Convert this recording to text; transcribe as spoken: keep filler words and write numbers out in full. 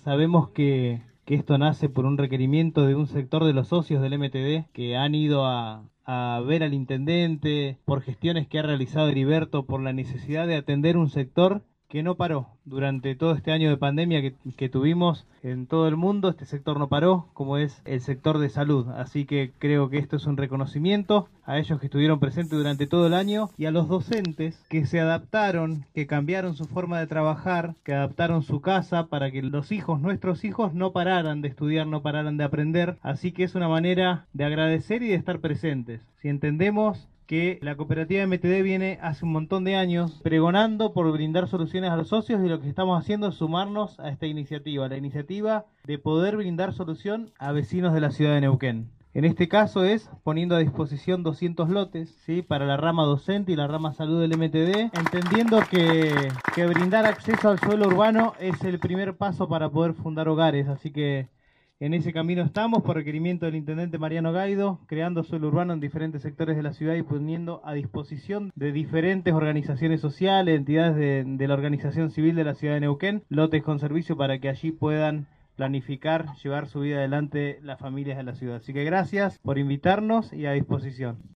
Sabemos que, que esto nace por un requerimiento de un sector de los socios del M T D que han ido a, a ver al intendente por gestiones que ha realizado Heriberto, por la necesidad de atender un sector que no paró durante todo este año de pandemia que, que tuvimos en todo el mundo. Este sector no paró, como es el sector de salud. Así que creo que esto es un reconocimiento a ellos que estuvieron presentes durante todo el año y a los docentes que se adaptaron, que cambiaron su forma de trabajar, que adaptaron su casa para que los hijos, nuestros hijos, no pararan de estudiar, no pararan de aprender. Así que es una manera de agradecer y de estar presentes. Si entendemos que la cooperativa M T D viene hace un montón de años pregonando por brindar soluciones a los socios, y lo que estamos haciendo es sumarnos a esta iniciativa, la iniciativa de poder brindar solución a vecinos de la ciudad de Neuquén. En este caso es poniendo a disposición doscientos lotes, ¿sí?, para la rama docente y la rama salud del M T D, entendiendo que, que brindar acceso al suelo urbano es el primer paso para poder fundar hogares, así que en ese camino estamos, por requerimiento del intendente Mariano Gaido, creando suelo urbano en diferentes sectores de la ciudad y poniendo a disposición de diferentes organizaciones sociales, entidades de, de la organización civil de la ciudad de Neuquén, lotes con servicio para que allí puedan planificar, llevar su vida adelante las familias de la ciudad. Así que gracias por invitarnos y a disposición.